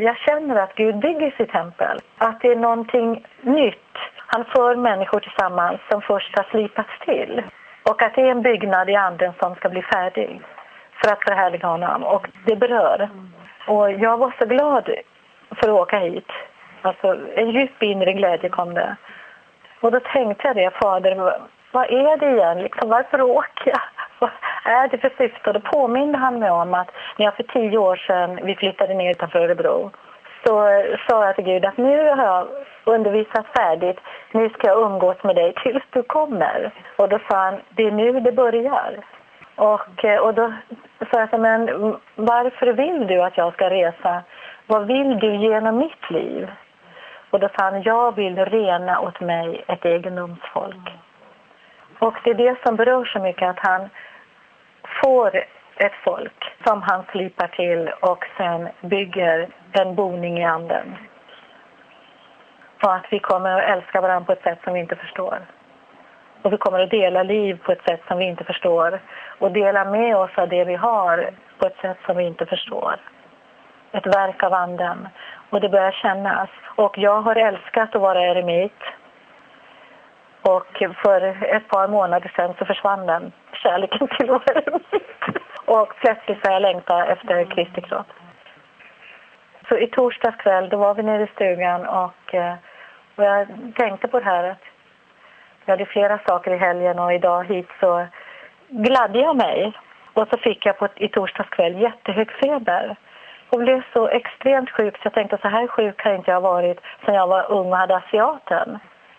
Jag känner att Gud bygger sitt tempel. Att det är någonting nytt. Han för människor tillsammans som först har slipats till. Och att det är en byggnad i anden som ska bli färdig. För att förhärliga honom. Och det berör. Och jag var så glad för att åka hit. Alltså en djup inre glädje kom det. Och då tänkte jag det, Fader, vad är det igen? Liksom, varför åker jag? Vad är det för syfte? Och då påminde han mig om att när jag för 10 år sedan vi flyttade ner utanför Örebro, så sa jag till Gud att nu har jag undervisat färdigt. Nu ska jag umgås med dig tills du kommer. Och då sa han, det är nu det börjar. Och då sa jag, men varför vill du att jag ska resa? Vad vill du genom mitt liv? Och då sa han, jag vill rena åt mig ett egendomsfolk. Och det är det som berör så mycket, att han får ett folk som han slipar till och sen bygger en boning i anden. Och att vi kommer att älska varandra på ett sätt som vi inte förstår. Och vi kommer att dela liv på ett sätt som vi inte förstår. Och dela med oss av det vi har på ett sätt som vi inte förstår. Ett verk av anden. Och det börjar kännas. Och jag har älskat att vara eremit. Och för ett par månader sedan så försvann den kärleken till att vara eremit. Och plötsligt så jag längtar efter Kristi kropp. Så i torsdags kväll då var vi nere i stugan och jag tänkte på det här att jag hade flera saker i helgen och idag hit så gladde jag mig. Och så fick jag i torsdags kväll jättehög feber. Och blev så extremt sjuk så jag tänkte så här sjuk har inte jag varit sedan jag var ung och hade asiaten.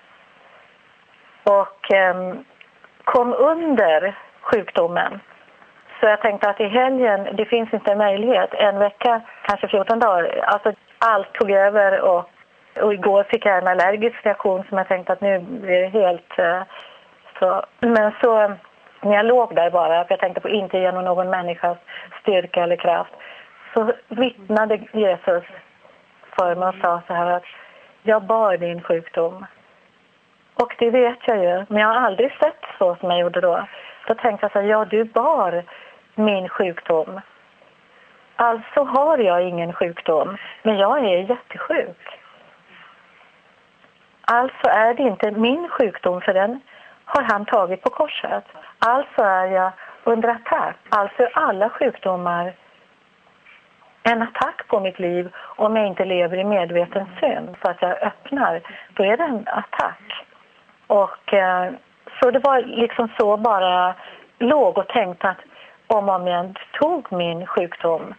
Och kom under sjukdomen. Så jag tänkte att i helgen, det finns inte en möjlighet. En vecka, kanske 14 dagar. Alltså allt tog över och igår fick jag en allergisk reaktion som jag tänkte att nu blir det helt så. Men så när jag låg där bara, för jag tänkte på inte genom någon människas styrka eller kraft. Så vittnade Jesus för mig och sa så här att jag bar din sjukdom. Och det vet jag ju, men jag har aldrig sett så som jag gjorde då. Då tänkte jag så här, ja du bar min sjukdom. Alltså har jag ingen sjukdom, men jag är jättesjuk. Alltså är det inte min sjukdom, för den har han tagit på korset. Alltså är jag under attack. Alltså är alla sjukdomar en attack på mitt liv om jag inte lever i medveten synd. Så att jag öppnar, då är det en attack. Och så det var liksom så bara låg och tänkte att om jag tog min sjukdom.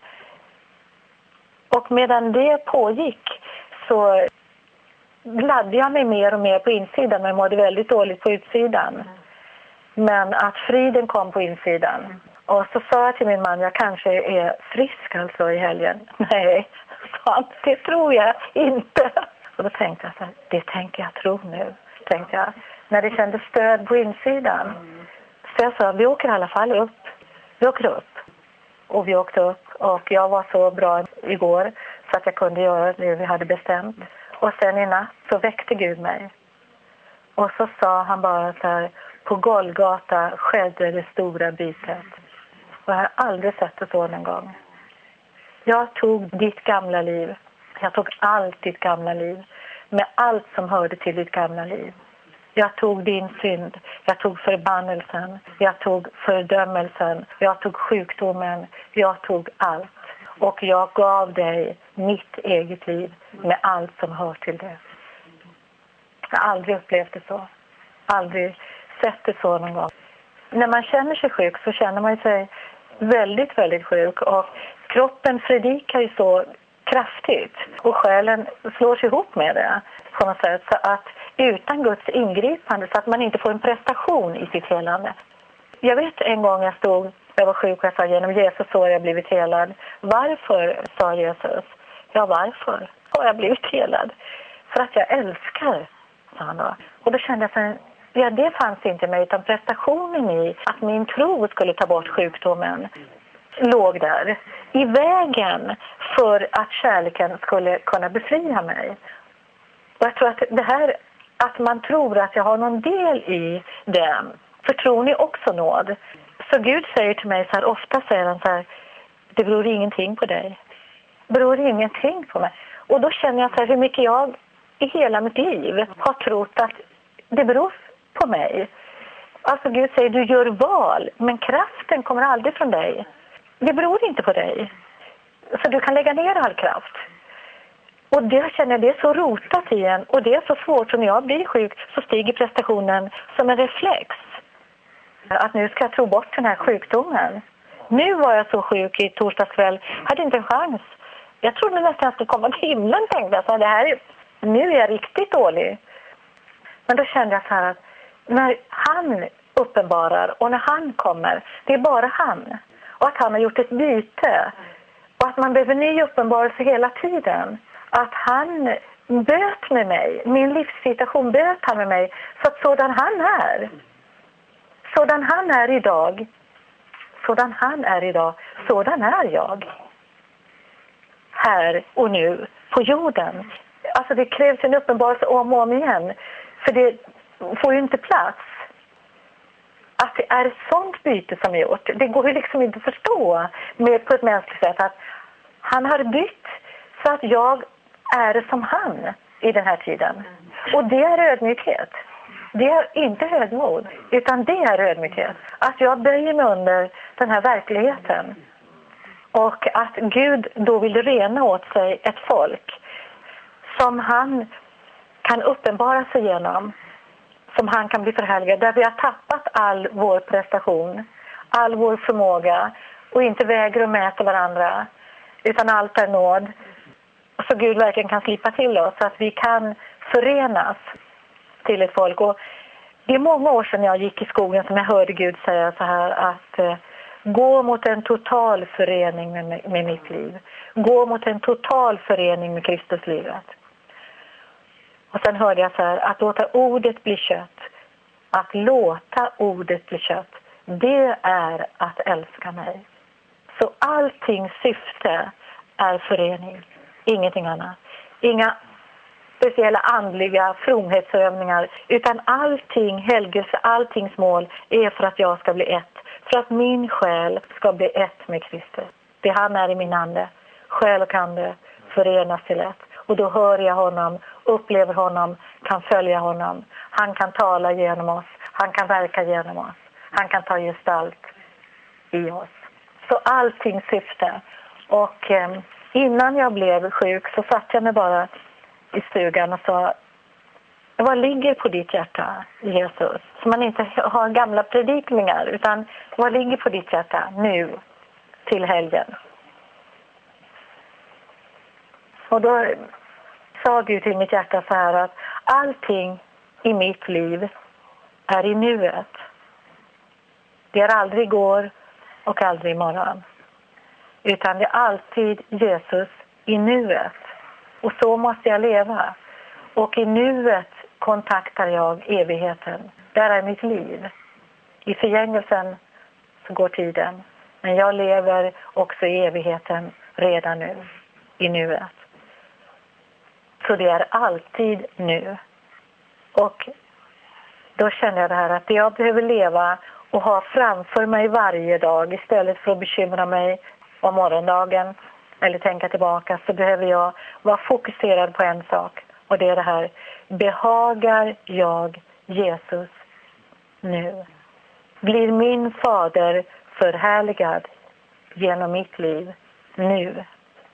Och medan det pågick så gladde jag mig mer och mer på insidan, men mådde väldigt dåligt på utsidan. Men att friden kom på insidan. Och så sa jag till min man, jag kanske är frisk alltså i helgen. Nej, sa han, det tror jag inte. Och då tänkte jag så här, det tänker jag tro nu, tänkte jag. När det kändes stöd på insidan. Så jag sa, vi åker i alla fall upp. Vi åker upp. Och vi åkte upp och jag var så bra igår så att jag kunde göra det vi hade bestämt. Och sen i natt så väckte Gud mig. Och så sa han bara så här, på Golgata skedde det stora bytet. Och jag har aldrig sett det så en gång. Jag tog ditt gamla liv. Jag tog allt ditt gamla liv. Med allt som hörde till ditt gamla liv. Jag tog din synd. Jag tog förbannelsen. Jag tog fördömelsen. Jag tog sjukdomen. Jag tog allt. Och jag gav dig mitt eget liv med allt som hör till det. Jag har aldrig upplevt det så. Aldrig sett det så någon gång. När man känner sig sjuk så känner man sig väldigt, väldigt sjuk. Och kroppen predikar ju så kraftigt. Och själen slår sig ihop med det på något sätt. Så att utan Guds ingripande så att man inte får en prestation i sitt helande. Jag vet en gång jag var sjuk och jag sa genom Jesus så har jag blivit helad. Varför, sa Jesus. Ja, varför har jag blivit helad? För att jag älskar, sa han då. Och då kände jag så här, ja, det fanns inte mig utan prestationen i att min tro skulle ta bort sjukdomen låg där. I vägen för att kärleken skulle kunna befria mig. Och jag tror att det här, att man tror att jag har någon del i det. För tron är också nåd. Så Gud säger till mig så här, ofta säger han så här, det beror ingenting på dig. beror ingenting på mig. Och då känner jag så här, hur mycket jag i hela mitt liv har trott att det beror på mig. Alltså Gud säger, du gör val, men kraften kommer aldrig från dig. Det beror inte på dig. Så du kan lägga ner all kraft. Och det känner jag, det är så rotat i en. Och det är så svårt, så när jag blir sjuk så stiger prestationen som en reflex. Att nu ska jag tro bort den här sjukdomen. Nu var jag så sjuk i torsdagskväll, hade inte en chans. Jag trodde nästan att jag skulle komma till himlen, tänkte jag. Så det här, nu är jag riktigt dålig. Men då kände jag så här att när han uppenbarar och när han kommer, det är bara han. Och att han har gjort ett byte. Och att man behöver ny uppenbarelse hela tiden. Att han böt med mig, min livssituation böt han med mig. Så att sådan han är idag, sådan är jag. Här och nu, på jorden. Alltså det krävs en uppenbarelse om och om igen. För det får ju inte plats. Att det är ett sånt byte som är gjort. Det går ju liksom inte att förstå på ett mänskligt sätt att han har bytt så att jag är som han i den här tiden. Och det är ödmjukhet. Det är inte högmod, utan det är ödmjukhet. Att jag böjer mig under den här verkligheten. Och att Gud då vill rena åt sig ett folk som han kan uppenbara sig genom. Som han kan bli förhärligad. Där vi har tappat all vår prestation, all vår förmåga och inte väger och mäter varandra. Utan allt är nåd. Så Gud verkligen kan slipa till oss så att vi kan förenas till ett folk. Och det är många år sedan jag gick i skogen som jag hörde Gud säga så här att gå mot en total förening med mitt liv. Gå mot en total förening med Kristuslivet. Och sen hörde jag så här att låta ordet bli kött. Att låta ordet bli kött. Det är att älska mig. Så allting syfte är förening. Ingenting annat. Inga speciella andliga fromhetsövningar. Utan allting, helgelse, alltings mål är för att jag ska bli ett. För att min själ ska bli ett med Kristus. Det han är i min ande. Själ och ande förenas till ett. Och då hör jag honom, upplever honom, kan följa honom. Han kan tala genom oss. Han kan verka genom oss. Han kan ta gestalt i oss. Så allting syfte. Och innan jag blev sjuk så satt jag mig bara i stugan och sa: vad ligger på ditt hjärta, Jesus? Så man inte har gamla predikningar, utan vad ligger på ditt hjärta nu till helgen? Och då sa Gud till mitt hjärta så här att allting i mitt liv är i nuet. Det är aldrig igår och aldrig imorgon. Utan det är alltid Jesus i nuet. Och så måste jag leva. Och i nuet kontaktar jag evigheten. Där är mitt liv. I förgängelsen så går tiden. Men jag lever också i evigheten redan nu. I nuet. Så det är alltid nu. Och då känner jag det här att jag behöver leva och ha framför mig varje dag. Istället för att bekymra mig om morgondagen eller tänka tillbaka, så behöver jag vara fokuserad på en sak. Och det är det här: behagar jag Jesus nu? Blir min fader förhärligad genom mitt liv nu?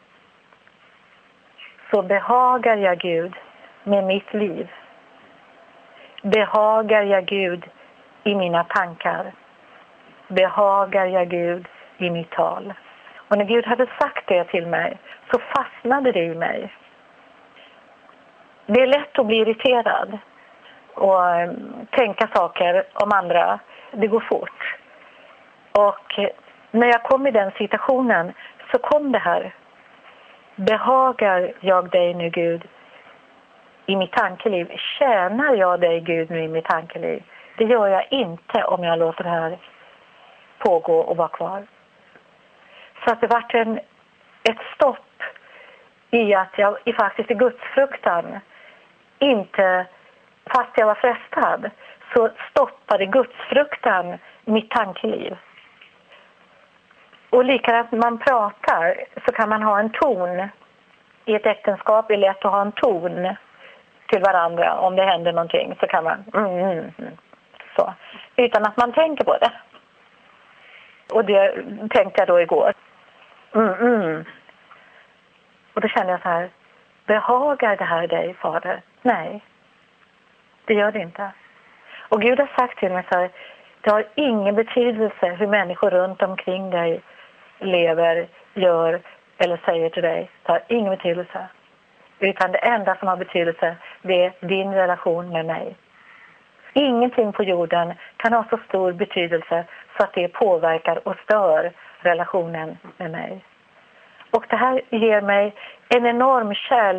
Så behagar jag Gud med mitt liv. Behagar jag Gud i mina tankar. Behagar jag Gud i mitt tal. Och när Gud hade sagt det till mig så fastnade det i mig. Det är lätt att bli irriterad och tänka saker om andra. Det går fort. Och när jag kom i den situationen så kom det här: behagar jag dig nu, Gud, i mitt tankeliv? Tjänar jag dig, Gud, nu i mitt tankeliv? Det gör jag inte om jag låter det här pågå och vara kvar. Så att det var ett stopp i att jag faktiskt i gudsfruktan inte, fast jag var frestad, så stoppade gudsfruktan mitt tankeliv. Och likadant när man pratar så kan man ha en ton i ett äktenskap är lätt att ha en ton till varandra. Om det händer någonting så kan man så. Utan att man tänker på det. Och det tänkte jag då igår. Och då kände jag så här. Behagar det här dig, Fader? Nej, det gör det inte. Och Gud har sagt till mig så här. Det har ingen betydelse hur människor runt omkring dig lever, gör eller säger till dig. Det har ingen betydelse. Utan det enda som har betydelse, det är din relation med mig. Ingenting på jorden kan ha så stor betydelse så att det påverkar och stör relationen med mig. Och det här ger mig en enorm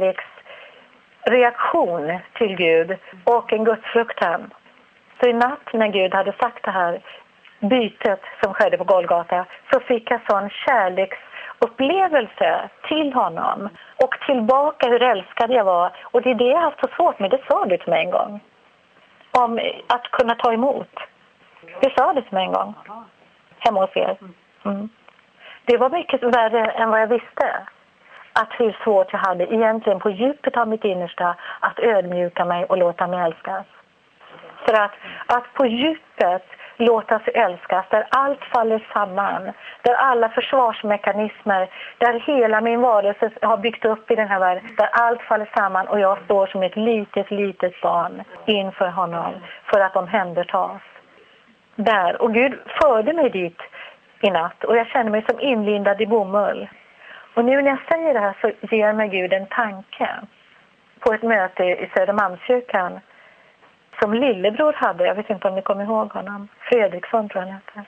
kärleksreaktion till Gud och en gudsfruktan. Så i natt när Gud hade sagt det här bytet som skedde på Golgata så fick jag sån kärleksupplevelse till honom och tillbaka hur älskad jag var. Och det är det jag har haft så svårt med, det sa du till mig en gång. Om att kunna ta emot. Det sa du till mig en gång. Hemma hos er. Det var mycket värre än vad jag visste. Att hur svårt jag hade egentligen på djupet av mitt innersta att ödmjuka mig och låta mig älskas. För att på djupet låta sig älskas, där allt faller samman, där alla försvarsmekanismer, där hela min varelse har byggt upp i den här världen, där allt faller samman och jag står som ett litet barn inför honom för att omhändertas. Där, och Gud förde mig dit i natt och jag känner mig som inlindad i bomull. Och nu när jag säger det här så ger mig Gud en tanke på ett möte i Södermalmskyrkan som lillebror hade. Jag vet inte om ni kommer ihåg honom. Fredriksson tror jag han heter.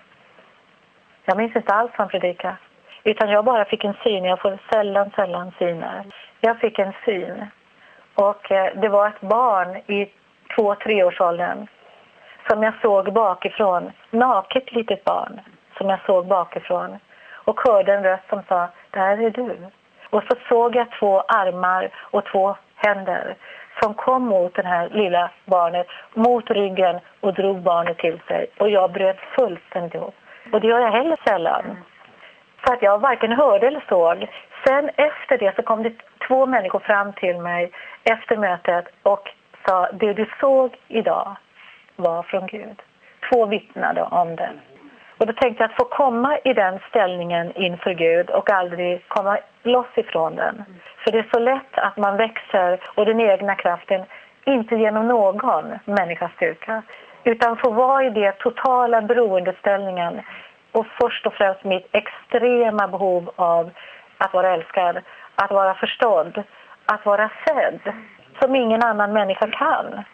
Jag minns inte alls han predikade. Utan jag bara fick en syn. Jag får sällan syner. Jag fick en syn. Och det var ett barn i 2-3 årsåldern som jag såg bakifrån. Naket litet barn som jag såg bakifrån. Och hörde en röst som sa, där är du. Och så såg jag 2 armar och 2 händer som kom mot den här lilla barnet, mot ryggen och drog barnet till sig. Och jag bröt fullständigt ihop. Och det gör jag heller sällan. För att jag varken hörde eller såg. Sen efter det så kom det 2 människor fram till mig efter mötet och sa, det du såg idag var från Gud. 2 vittnade om det. Och då tänkte jag att få komma i den ställningen inför Gud och aldrig komma loss ifrån den. För det är så lätt att man växer och den egna kraften inte genom någon människas styrka. Utan få vara i det totala beroendeställningen och först och främst mitt extrema behov av att vara älskad, att vara förstådd, att vara sedd som ingen annan människa kan.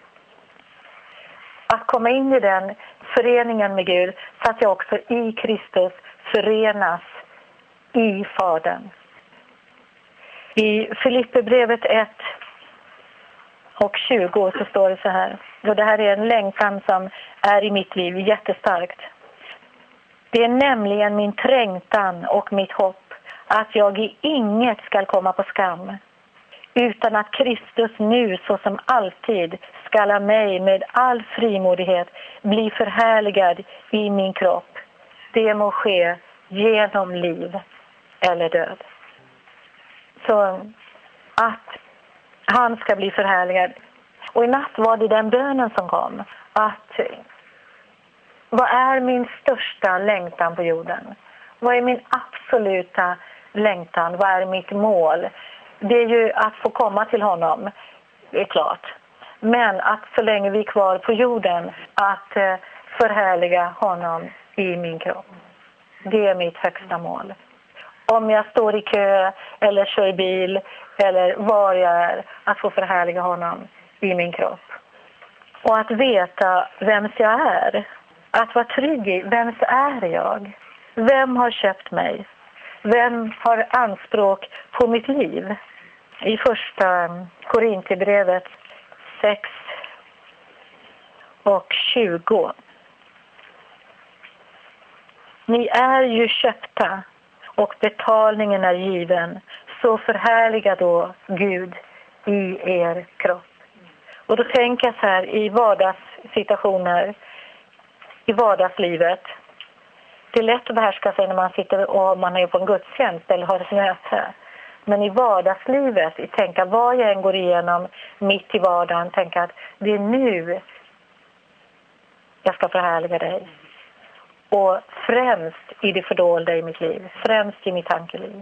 Att komma in i den föreningen med Gud så att jag också i Kristus förenas i Fadern. I Filipperbrevet 1:20 så står det så här. Och det här är en längtan som är i mitt liv jättestarkt. Det är nämligen min trängtan och mitt hopp att jag i inget ska komma på skam. Utan att Kristus nu så som alltid skall av mig med all frimodighet bli förhärligad i min kropp. Det må ske genom liv eller död. Så att han ska bli förhärligad. Och i natt var det den bönen som kom. Att vad är min största längtan på jorden? Vad är min absoluta längtan? Vad är mitt mål? Det är ju att få komma till honom, det är klart. Men att så länge vi är kvar på jorden, att förhärliga honom i min kropp. Det är mitt högsta mål. Om jag står i kö eller kör bil eller var jag är, att få förhärliga honom i min kropp. Och att veta vems jag är. Att vara trygg i vems är jag. Vem har köpt mig? Vem har anspråk på mitt liv? I första Korinthierbrevet 6:20. Ni är ju köpta och betalningen är given. Så förhärliga då Gud i er kropp. Och då tänker jag så här i vardagssituationer, i vardagslivet. Det är lätt att behärska sig när man sitter och man är på en gudstjänst eller har ett möte. Men i vardagslivet, i tänka vad jag än går igenom mitt i vardagen, tänka att det är nu jag ska förhärliga dig. Och främst i det fördolda i mitt liv, främst i mitt tankeliv.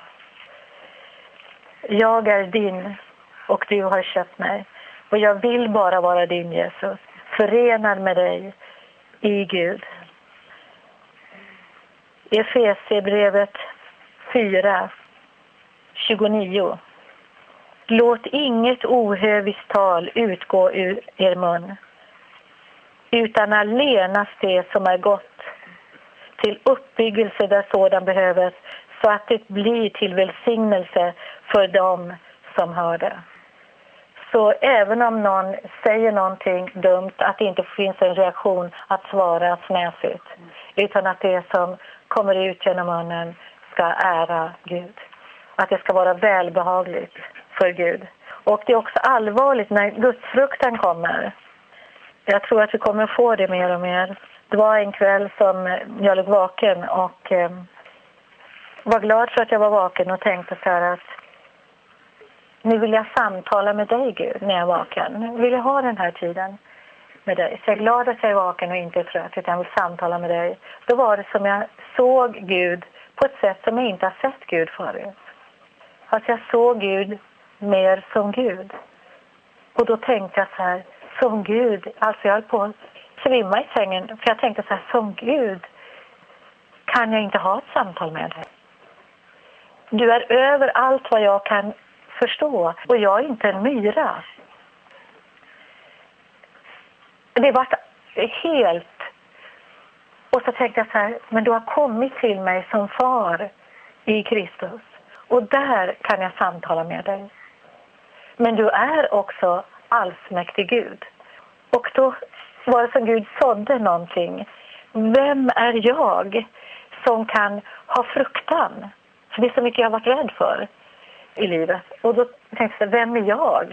Jag är din och du har köpt mig. Och jag vill bara vara din, Jesus. Förenad med dig i Gud. Efesierbrevet 4:29. Låt inget ohövligt tal utgå ur er mun, utan allenast det som är gott, till uppbyggelse där sådan behövs, så att det blir till välsignelse för dem som hör det. Så även om någon säger någonting dumt, att det inte finns en reaktion att svara snäsigt, utan att det som kommer ut genom munnen ska ära Gud. Att det ska vara välbehagligt för Gud. Och det är också allvarligt när gudsfruktan kommer. Jag tror att vi kommer att få det mer och mer. Det var en kväll som jag låg vaken och var glad för att jag var vaken och tänkte så här att nu vill jag samtala med dig, Gud, när jag är vaken. Nu vill jag ha den här tiden med dig. Så jag är glad att jag är vaken och inte är trött, utan jag vill samtala med dig. Då var det som jag såg Gud på ett sätt som jag inte har sett Gud förut. Att jag såg Gud mer som Gud. Och då tänkte jag så här, som Gud, alltså jag höll på att svimma i sängen. För jag tänkte så här, som Gud kan jag inte ha ett samtal med dig. Du är över allt vad jag kan förstå. Och jag är inte en myra. Det var helt... Och så tänkte jag så här, men du har kommit till mig som far i Kristus. Och där kan jag samtala med dig. Men du är också allsmäktig Gud. Och då var det som Gud sådde någonting. Vem är jag som kan ha fruktan? För det är så mycket jag har varit rädd för i livet. Och då tänkte jag, vem är jag?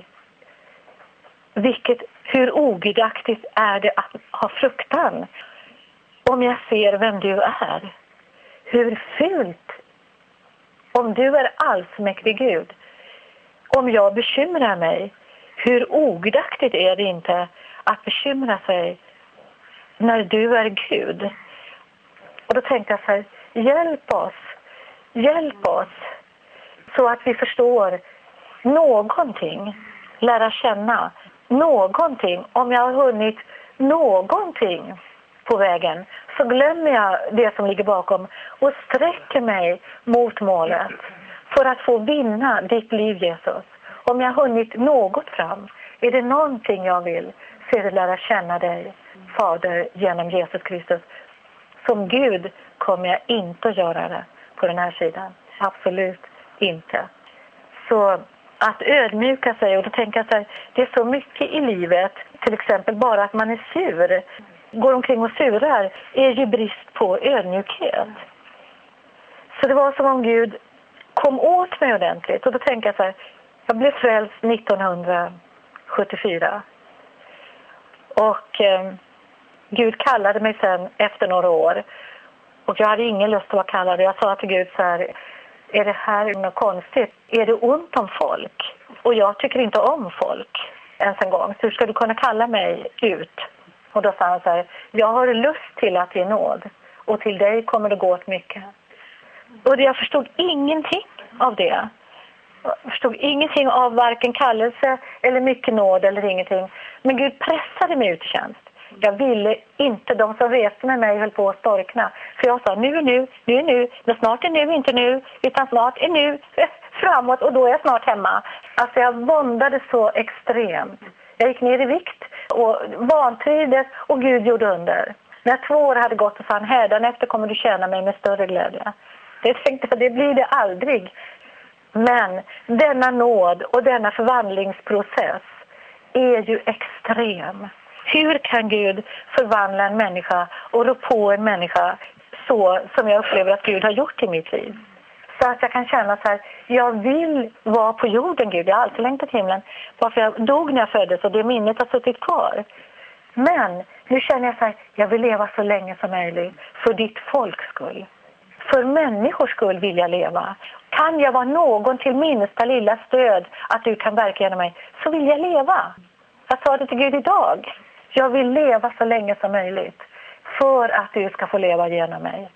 Hur ogudaktigt är det att ha fruktan? Om jag ser vem du är. Hur fult. Om du är allsmäktig Gud. Om jag bekymrar mig. Hur ogudaktigt är det inte att bekymra sig när du är Gud? Och då tänkte jag så här, hjälp oss så att vi förstår någonting, lära känna någonting. Om jag har hunnit någonting på vägen så glömmer jag det som ligger bakom och sträcker mig mot målet för att få vinna ditt liv, Jesus. Om jag har hunnit något fram, är det någonting jag vill, så är det lära känna dig, Fader, genom Jesus Kristus. Som Gud kommer jag inte att göra det på den här sidan. Absolut inte. Så att ödmjuka sig, och då tänker jag så här, det är så mycket i livet, till exempel bara att man är sur, går omkring och surar, är ju brist på ödmjukhet. Så det var som om Gud kom åt mig ordentligt. Och då tänker jag så här, jag blev frälst 1974. Och Gud kallade mig sen efter några år. Och jag hade ingen lust att vara kallad. Jag sa till Gud så här, är det här något konstigt? Är det ont om folk? Och jag tycker inte om folk ens en gång. Så hur ska du kunna kalla mig ut? Och då sa han så här, jag har lust till att ge nåd. Och till dig kommer det gå åt mycket. Och jag förstod ingenting av det. Jag förstod ingenting av varken kallelse eller mycket nåd eller ingenting. Men Gud pressade mig ut i tjänst. Jag ville inte, de som reste med mig höll på att storkna. För jag sa, nu är nu, men snart är nu, inte nu, utan snart är nu, framåt, och då är jag snart hemma. Alltså jag våndade så extremt. Jag gick ner i vikt och vantrivdes, och Gud gjorde under. När 2 år hade gått, så sa han, hädanefter kommer du tjäna mig med större glädje. Jag tänkte, för det blir det aldrig. Men denna nåd och denna förvandlingsprocess är ju extrem. Hur kan Gud förvandla en människa och rå på en människa så som jag upplever att Gud har gjort i mitt liv? Så att jag kan känna så här, jag vill vara på jorden, Gud. Jag har alltid längtat till himlen. Varför jag dog när jag föddes, och det minnet har suttit kvar. Men nu känner jag så här, jag vill leva så länge som möjligt för ditt folks skull. För människors skull vill jag leva. Kan jag vara någon till minsta lilla stöd att du kan verka genom mig, så vill jag leva. Jag sa det till Gud idag. Jag vill leva så länge som möjligt för att du ska få leva genom mig.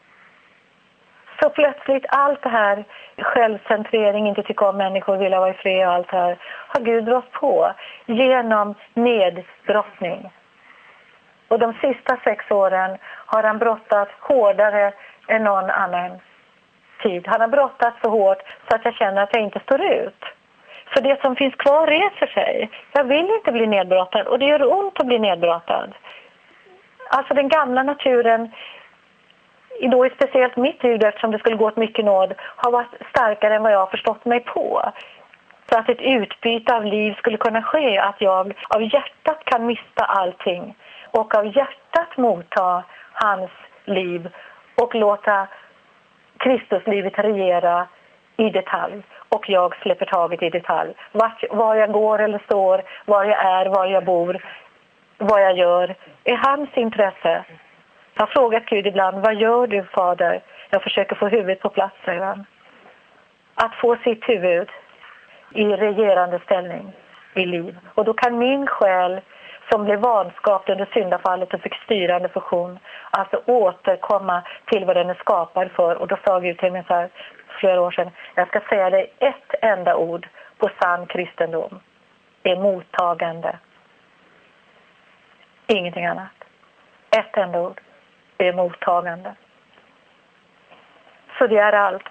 Så plötsligt allt det här, självcentrering, inte tycka om människor, vilja vara i fred och allt det här, har Gud dragit på genom nedbrottning. Och de sista 6 åren har han brottat hårdare än någon annan tid. Han har brottat så hårt så att jag känner att jag inte står ut. För det som finns kvar reser sig. Jag vill inte bli nedbrottad och det gör ont att bli nedbrottad. Alltså den gamla naturen, då är speciellt mitt huvud, eftersom det skulle gå åt mycket nåd, har varit starkare än vad jag har förstått mig på. Så att ett utbyte av liv skulle kunna ske, att jag av hjärtat kan mista allting och av hjärtat motta hans liv och låta Kristuslivet regera i detalj. Och jag släpper taget i detalj. Var jag går eller står, var jag är, var jag bor, vad jag gör, är hans intresse. Jag har frågat Gud ibland, vad gör du, Fader? Jag försöker få huvudet på plats, säger han. Att få sitt huvud i regerande ställning i liv. Och då kan min själ, som blev vanskapt under syndafallet och fick styrande funktion, alltså återkomma till vad den är skapad för. Och då sa Gud till mig så här flera år sedan, jag ska säga dig ett enda ord på sann kristendom. Det är mottagande. Ingenting annat. Ett enda ord. Det är mottagande. Så det är allt.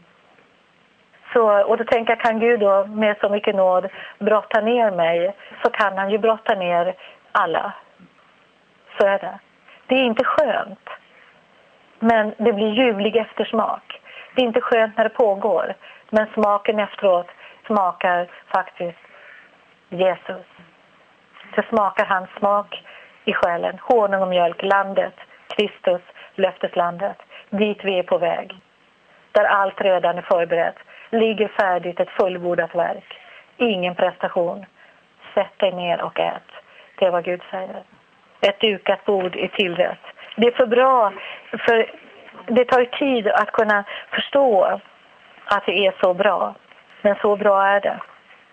Och då tänker jag, kan Gud då med så mycket nåd brotta ner mig, så kan han ju brotta ner alla. Så är det. Det är inte skönt. Men det blir ljuvlig eftersmak. Det är inte skönt när det pågår. Men smaken efteråt smakar faktiskt Jesus. Det smakar hans smak i själen. Honung och mjölk, landet, Kristus, löfteslandet. Dit vi är på väg. Där allt redan är förberett. Ligger färdigt ett fullbordat verk. Ingen prestation. Sätt dig ner och ät. Det är vad Gud säger. Ett dukat bord är tillrätt. Det är för bra, för det tar ju tid att kunna förstå att det är så bra. Men så bra är det.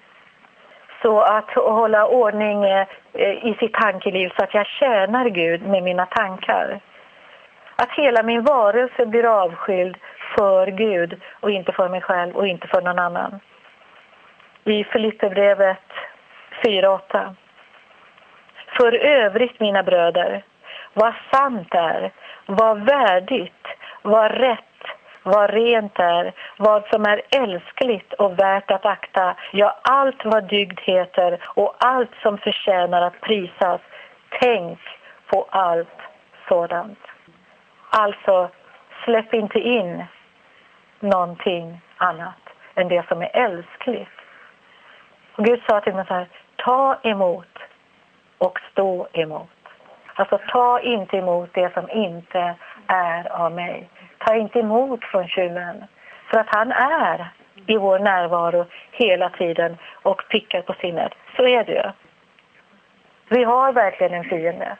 Så att hålla ordning i sitt tankeliv så att jag tjänar Gud med mina tankar. Att hela min varelse blir avskild för Gud och inte för mig själv och inte för någon annan. I Filipperbrevet 4:8. För övrigt, mina bröder, vad sant är, vad värdigt, vad rätt, vad rent är, vad som är älskligt och värt att akta, ja, allt vad dygd heter och allt som förtjänar att prisas, tänk på allt sådant. Alltså, släpp inte in någonting annat än det som är älskligt. Och Gud sa till mig så här, ta emot och stå emot. Alltså ta inte emot det som inte är av mig. Ta inte emot från tjuven. För att han är i vår närvaro hela tiden och pickar på sinnet. Så är det ju. Vi har verkligen en fiende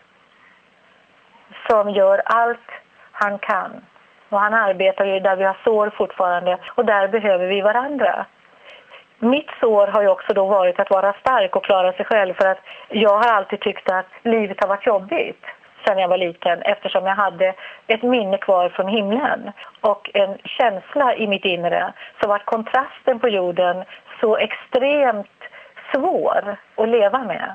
som gör allt han kan. Och han arbetar ju där vi har sår fortfarande. Och där behöver vi varandra. Mitt sår har ju också då varit att vara stark och klara sig själv. För att jag har alltid tyckt att livet har varit jobbigt sedan jag var liten. Eftersom jag hade ett minne kvar från himlen. Och en känsla i mitt inre. Så var kontrasten på jorden så extremt svår att leva med.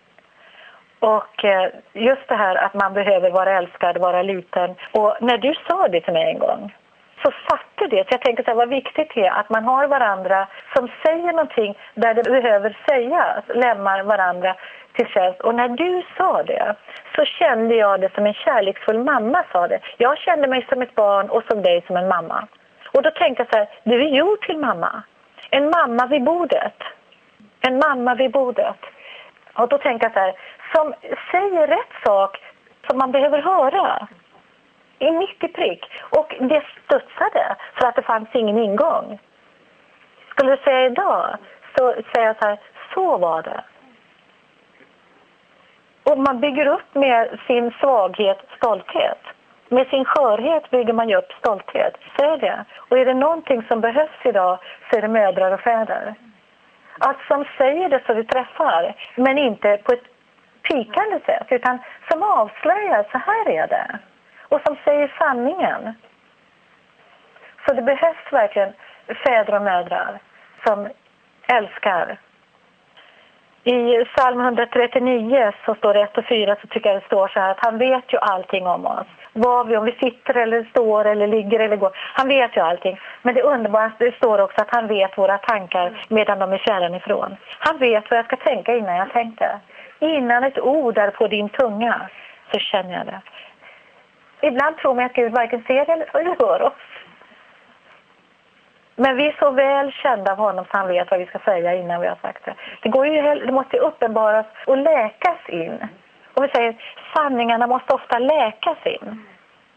Och just det här att man behöver vara älskad, vara liten. Och när du sa det till mig en gång, så satte det. Så jag tänkte så här, vad viktigt det är att man har varandra som säger någonting där det behöver sägas, lämnar varandra till tjänst. Och när du sa det så kände jag det som en kärleksfull mamma sa det. Jag kände mig som ett barn och som dig som en mamma. Och då tänkte jag så här, du är gjord till mamma. En mamma vid bordet. En mamma vid bordet. Och då tänkte jag så här, som säger rätt sak som man behöver höra. I mitt i prick. Och det studsade för att det fanns ingen ingång. Skulle du säga idag så säger jag så här, så var det. Och man bygger upp med sin svaghet stolthet. Med sin skörhet bygger man ju upp stolthet. Så är det. Och är det någonting som behövs idag så är det mödrar och fäder. Att som säger det så vi träffar, men inte på ett pikande sätt, utan som avslöjar, så här är det. Och som säger sanningen. Så det behövs verkligen fäder och mödrar som älskar. I psalm 139 så står det 1 och 4, så tycker jag det står så här att han vet ju allting om oss. Om vi sitter eller står eller ligger eller går. Han vet ju allting. Men det underbaraste det står också att han vet våra tankar medan de är fjärran ifrån. Han vet vad jag ska tänka innan jag tänkte. Innan ett ord är på din tunga så känner jag det. Ibland tror man att Gud varken ser eller hör oss. Men vi är så väl kända av honom så han vet vad vi ska säga innan vi har sagt det. Det måste uppenbaras och läkas in. Och vi säger, sanningarna måste ofta läkas in.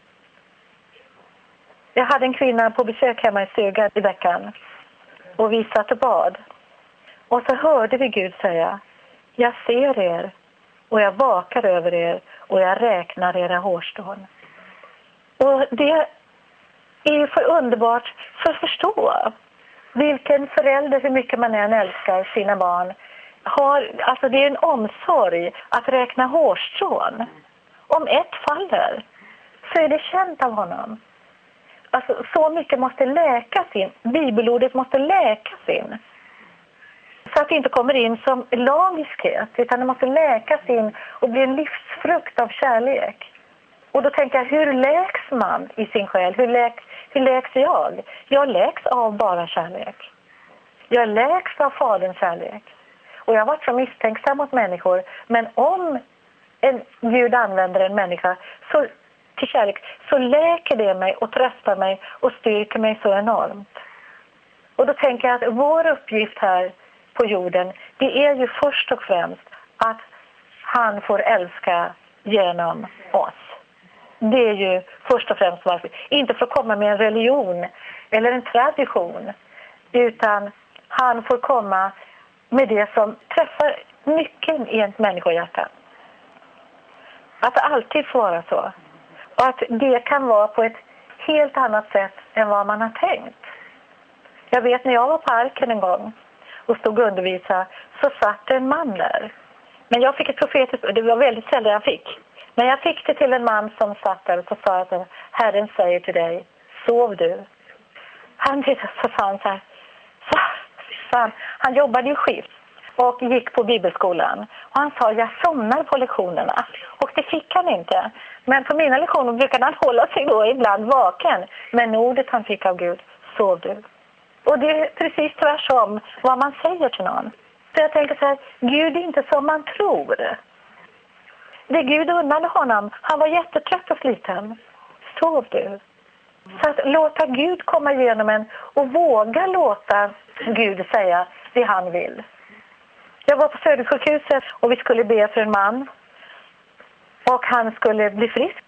Jag hade en kvinna på besök hemma i stugan i veckan. Och vi satt och bad. Och så hörde vi Gud säga, jag ser er och jag vakar över er och jag räknar era hårstrån. Och det är för underbart för att förstå vilken förälder, hur mycket man än älskar sina barn, alltså det är en omsorg att räkna hårstrån. Om ett faller så är det känt av honom. Alltså så mycket måste läkas in. Bibelordet måste läkas in. Så att det inte kommer in som lagiskhet, utan det måste läkas in och bli en livsfrukt av kärlek. Och då tänker jag, hur läks man i sin själ? Hur läks jag? Jag läks av bara kärlek. Jag läks av faderns kärlek. Och jag har varit så misstänksam mot människor. Men om en Gud använder en människa till kärlek, så läker det mig och tröstar mig och styrker mig så enormt. Och då tänker jag att vår uppgift här på jorden, det är ju först och främst att han får älska genom oss. Det är ju först och främst varför. Inte för att komma med en religion eller en tradition, utan han får komma med det som träffar nyckeln i ett människohjärta. Att det alltid får vara så. Och att det kan vara på ett helt annat sätt än vad man har tänkt. Jag vet när jag var på Arken en gång och stod och undervisa, så satt en man där. Men jag fick ett profetiskt, det var väldigt sällan jag fick. Men jag fick det till en man som satt där och så sa att Herren säger till dig, sov du. Han så sa han så här, han jobbade i skift och gick på bibelskolan. Och han sa, jag somnar på lektionerna. Och det fick han inte. Men på mina lektioner brukade han hålla sig då ibland vaken. Men ordet han fick av Gud, sov du. Och det är precis tvärtom vad man säger till någon. Så jag tänker så här, Gud är inte som man tror. Det Gud unnade honom, han var jättetrött och sliten. Sov du. Så att låta Gud komma igenom en och våga låta Gud säga det han vill. Jag var på Södersjukhuset och vi skulle be för en man. Och han skulle bli frisk.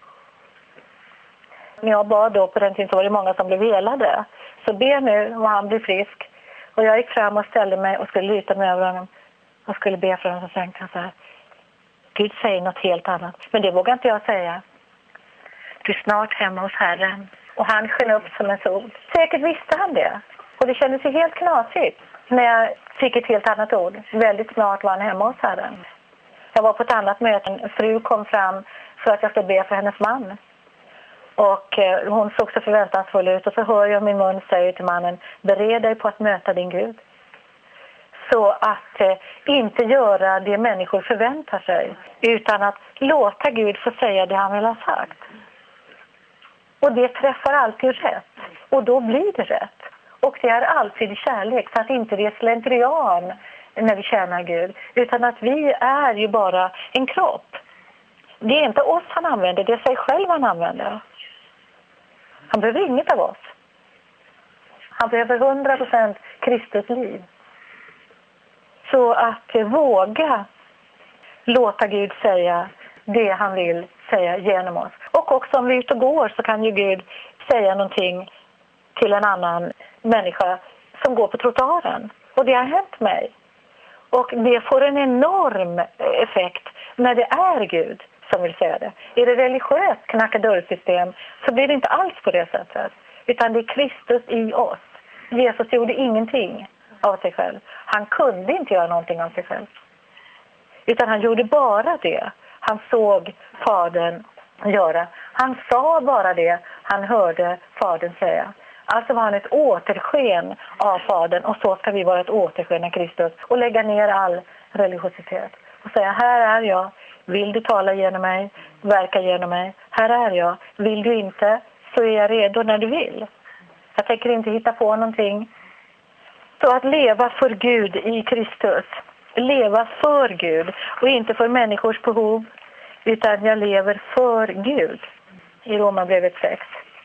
När jag bad då på den tiden så var det många som blev helade. Så be nu och han blir frisk. Och jag gick fram och ställde mig och skulle luta mig över honom. Och skulle be för honom och tänkte han så här. Gud säger något helt annat. Men det vågar inte jag säga. Du är snart hemma hos Herren. Och han sken upp som en sol. Säkert visste han det. Och det kändes ju helt knasigt när jag fick ett helt annat ord. Väldigt snart var han hemma hos Herren. Jag var på ett annat möte. En fru kom fram för att jag skulle be för hennes man. Och hon såg så förväntansfull ut. Och så hör jag min mun säga till mannen, bered dig på att möta din Gud. Så att inte göra det människor förväntar sig. Utan att låta Gud få säga det han vill ha sagt. Och det träffar alltid rätt. Och då blir det rätt. Och det är alltid kärlek. Så att inte det är slentrian när vi tjänar Gud. Utan att vi är ju bara en kropp. Det är inte oss han använder. Det är sig själv han använder. Han behöver inget av oss. Han behöver 100% Kristus liv. Så att våga låta Gud säga det han vill säga genom oss. Och också om vi är ute och går så kan ju Gud säga någonting till en annan människa som går på trottoaren. Och det har hänt mig. Och det får en enorm effekt när det är Gud. som vill säga det. Är det religiöst knackadörrsystem så blir det inte alls på det sättet. Utan det är Kristus i oss. Jesus gjorde ingenting av sig själv. Han kunde inte göra någonting av sig själv. Utan han gjorde bara det han såg Fadern göra. Han sa bara det han hörde Fadern säga. Alltså var han ett återsken av Fadern, och så ska vi vara ett återsken av Kristus och lägga ner all religiositet och säga: här är jag, vill du tala genom mig, verka genom mig, här är jag, vill du inte så är jag redo när du vill. Jag tänker inte hitta på någonting. Så att leva för Gud i Kristus, leva för Gud och inte för människors behov, utan jag lever för Gud i Romarbrevet 6.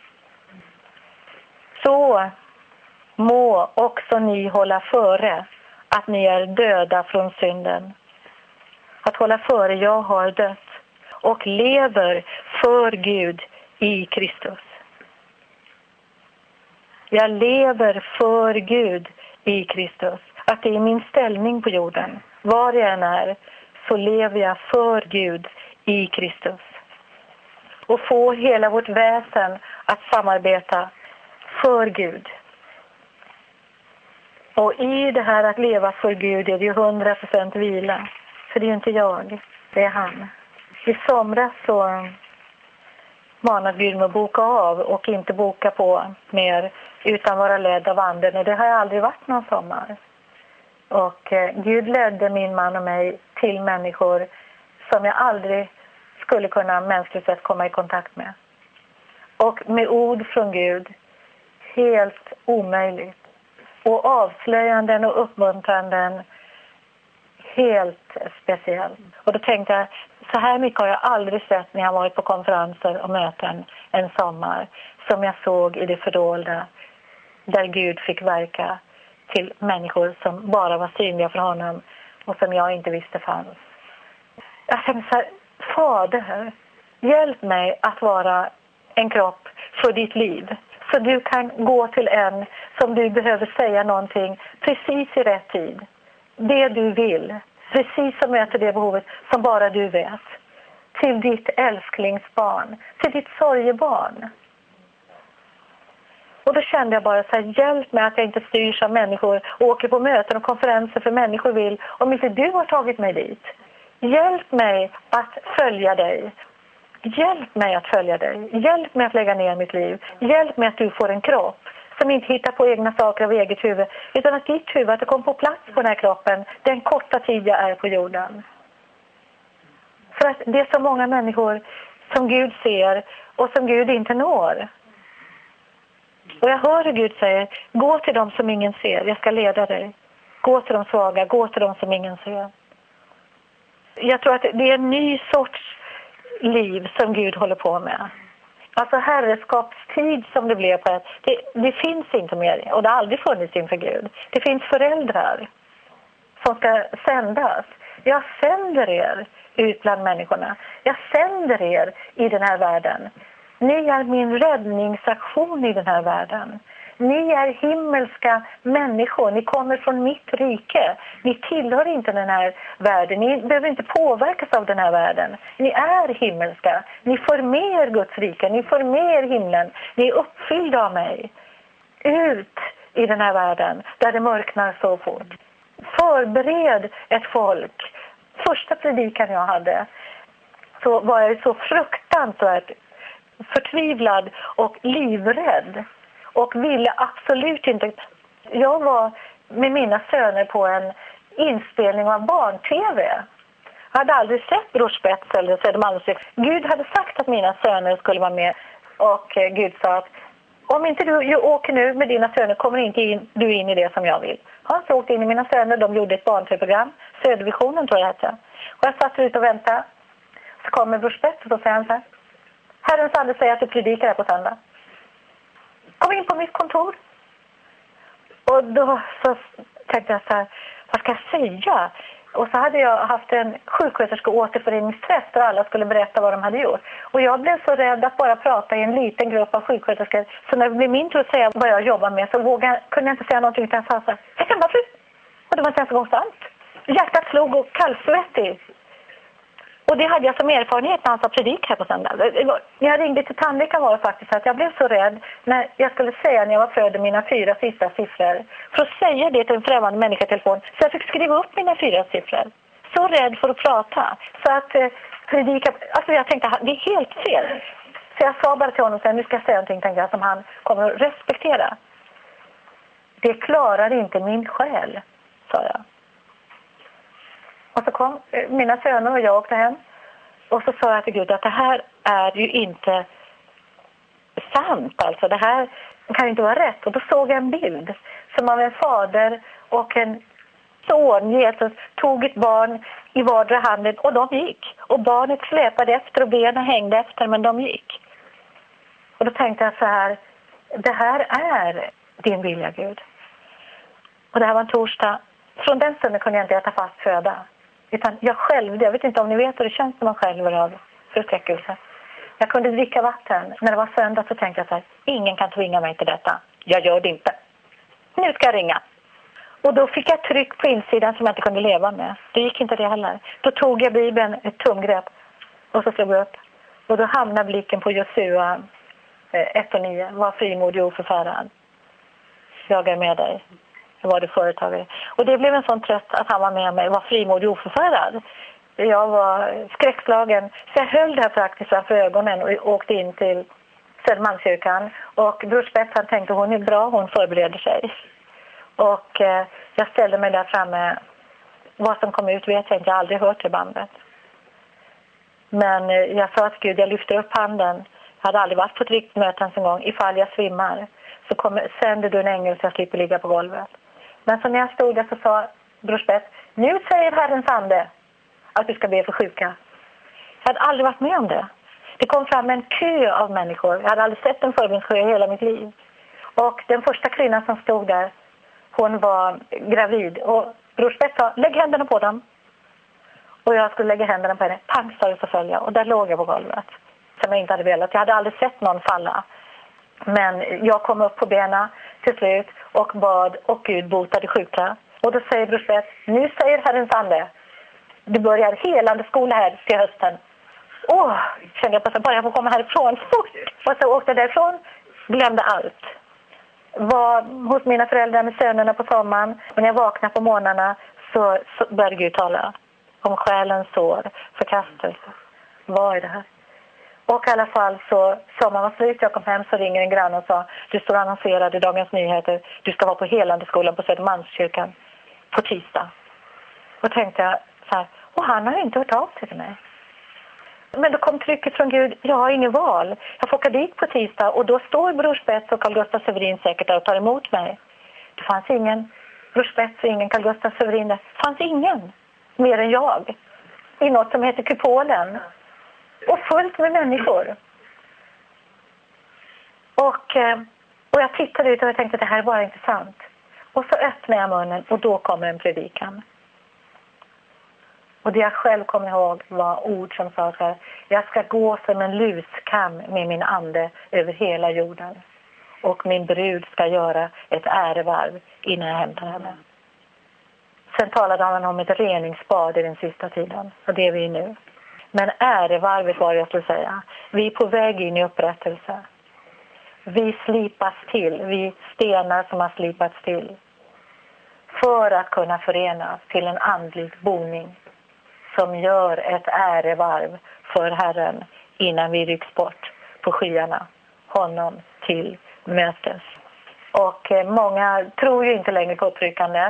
Så må också ni hålla före att ni är döda från synden. Att hålla före, jag har dött och lever för Gud i Kristus. Jag lever för Gud i Kristus. Att det är min ställning på jorden. Var jag än är så lever jag för Gud i Kristus. Och få hela vårt väsen att samarbeta för Gud. Och i det här att leva för Gud är det ju 100% vila. För det är ju inte jag, det är han. I somras så manade Gud mig att boka av och inte boka på mer utan vara ledd av anden. Och det har jag aldrig varit någon sommar. Och Gud ledde min man och mig till människor som jag aldrig skulle kunna mänskligt sett komma i kontakt med. Och med ord från Gud, helt omöjligt. Och avslöjanden och uppmuntranden, helt speciellt. Och då tänkte jag, så här mycket har jag aldrig sett när jag varit på konferenser och möten en sommar. Som jag såg i det fördolda, där Gud fick verka till människor som bara var synliga för honom och som jag inte visste fanns. Jag kände så här: Fader, hjälp mig att vara en kropp för ditt liv. Så du kan gå till en som du behöver säga någonting precis i rätt tid. Det du vill. Precis som möter det behovet som bara du vet. Till ditt älsklingsbarn. Till ditt sorgebarn. Och då kände jag bara så här: hjälp mig att jag inte styrs av människor och åker på möten och konferenser för människor vill. Om inte du har tagit mig dit. Hjälp mig att följa dig. Hjälp mig att följa dig. Hjälp mig att lägga ner mitt liv. Hjälp mig att du får en kropp som inte hittar på egna saker av eget huvud. Utan att ditt huvud, att det kommer på plats på den här kroppen den korta tid jag är på jorden. För att det är så många människor som Gud ser och som Gud inte når. Och jag hör hur Gud säger: gå till dem som ingen ser, jag ska leda dig. Gå till de svaga, gå till dem som ingen ser. Jag tror att det är en ny sorts liv som Gud håller på med. Alltså herreskapstid som det blev på det finns inte mer, och det har aldrig funnits inför Gud. Det finns föräldrar som ska sändas. Jag sänder er ut bland människorna. Jag sänder er i den här världen. Ni är min räddningsaktion i den här världen. Ni är himmelska människor. Ni kommer från mitt rike. Ni tillhör inte den här världen. Ni behöver inte påverkas av den här världen. Ni är himmelska. Ni får mer Guds rike. Ni får mer himlen. Ni är uppfyllda av mig. Ut i den här världen där det mörknar så fort. Förbered ett folk. Första predikan jag hade så var jag så fruktansvärt förtvivlad och livrädd. Och ville absolut inte. Jag var med mina söner på en inspelning av barn-tv. Jag hade aldrig sett Bror Spets eller Södermalmsvik. Gud hade sagt att mina söner skulle vara med. Och Gud sa att om inte du åker nu med dina söner kommer inte du in i det som jag vill. Ja, så åkte in i mina söner. De gjorde ett barn-tv-program. Södervisionen tror jag det hette. Och jag satt ut och väntade. Så kommer Bror Spets och så säger han så här: Herrens ande säger att du predikar här på söndag. Kom in på mitt kontor. Och då så tänkte jag så här: vad ska jag säga? Och så hade jag haft en sjuksköterska återföreningsträff där alla skulle berätta vad de hade gjort. Och jag blev så rädd att bara prata i en liten grupp av sjuksköterskor. Så när det blev min tur att säga vad jag jobbar med så kunde jag inte säga någonting. Utan jag sa så här: jag kan bara fly. Och det var inte ens en gång sant. Hjärtat slog och kallsvettig. Och det hade jag som erfarenhet när han sa predik här på söndag. När jag ringde till tandläkaren var det faktiskt att jag blev så rädd när jag skulle säga när jag var född mina 4 sista siffror. För att säga det till en främmande människa i telefon. Så jag fick skriva upp mina 4 siffror. Så rädd för att prata. Så att predika, alltså jag tänkte det är helt fel. Så jag sa bara till honom sen, nu ska jag säga någonting tänkte jag, som han kommer att respektera. Det klarar inte min själ, sa jag. Och så kom mina söner och jag åkte hem. Och så sa jag till Gud att det här är ju inte sant. Alltså det här kan ju inte vara rätt. Och då såg jag en bild som av en fader och en son, Jesus, tog ett barn i vardera handen och de gick. Och barnet släpade efter och benen hängde efter, men de gick. Och då tänkte jag så här, det här är din vilja, Gud. Och det här var en torsdag. Från den stunden kunde jag inte äta fast föda. Utan jag själv, jag vet inte om ni vet hur det känns när man själv av förskräckelse. Jag kunde dricka vatten. När det var söndag så tänkte jag så här, ingen kan tvinga mig till detta. Jag gör det inte. Nu ska jag ringa. Och då fick jag tryck på insidan som jag inte kunde leva med. Det gick inte det heller. Då tog jag Bibeln, ett tumgrepp, och så slog jag upp. Och då hamnade blicken på Josua 1:9. Var frimodig och oförfärad. Jag är med dig. Jag var det företagare. Och det blev en sån tröst att han var med mig. Var frimodig och oförfärad. Jag var skräckslagen. Så jag höll det här praktiskt framför ögonen och åkte in till Södermalmskyrkan. Och Bror Spets, han tänkte hon är bra, hon förbereder sig. Och jag ställde mig där framme. Vad som kom ut vet jag inte, jag har aldrig hört det bandet. Men jag sa att Gud, jag lyfter upp handen. Jag hade aldrig varit på ett riktigt möte ens en gång. Ifall jag svimmar så sänder du en ängel så jag slipper ligga på golvet. Men så när jag stod där så sa Bror Spets, nu säger Herrens ande att du ska be för sjuka. Jag hade aldrig varit med om det. Det kom fram en kö av människor. Jag hade aldrig sett en förbundskö i hela mitt liv. Och den första kvinnan som stod där, hon var gravid. Och Bror Spets sa, lägg händerna på dem. Och jag skulle lägga händerna på henne. Pang, sa det så följa. Och där låg jag på golvet. Som jag inte hade velat. Jag hade aldrig sett någon falla. Men jag kom upp på benen till slut och bad och Gud botade sjuka. Och då säger Bror Spets, nu säger Herrens ande. Det börjar helande skola här till hösten. Kände jag på så bara jag får komma härifrån fort. Och så åkte jag därifrån, glömde allt. Var hos mina föräldrar med sönerna på sommaren. Och när jag vaknade på morgnarna så började Gud tala om själens sår, förkastelse. Vad är det här? Och i alla fall så sommaren var slut, jag kom hem så ringer en grann och sa, du står annonserad i Dagens Nyheter, du ska vara på helande skolan på Södermalmskyrkan på tisdag. Och tänkte jag så här, och han har ju inte hört av sig till mig. Men då kom trycket från Gud, jag har ingen val. Jag får åka dit på tisdag och då står Bror Spets och Carl Gustaf Severin säkert där och tar emot mig. Det fanns ingen Bror Spets och ingen Carl Gustaf Severin där. Det fanns ingen mer än jag i något som heter Kupolen. Och fullt med människor. Och jag tittade ut och jag tänkte att det här var inte sant. Och så öppnade jag munnen och då kommer en predikan. Och det jag själv kommer ihåg var ord som sa så här, jag ska gå som en luskam med min ande över hela jorden. Och min brud ska göra ett ärevarv innan jag hämtar henne. Sen talade han om ett reningsbad i den sista tiden. Och det är vi nu. Men ärevarvet var jag skulle säga. Vi är på väg in i upprättelse. Vi slipas till. Vi stenar som har slipats till. För att kunna förenas till en andlig boning. Som gör ett ärevarv för Herren innan vi rycks bort på skyarna. Honom till mötes. Och många tror ju inte längre på uppryckandet.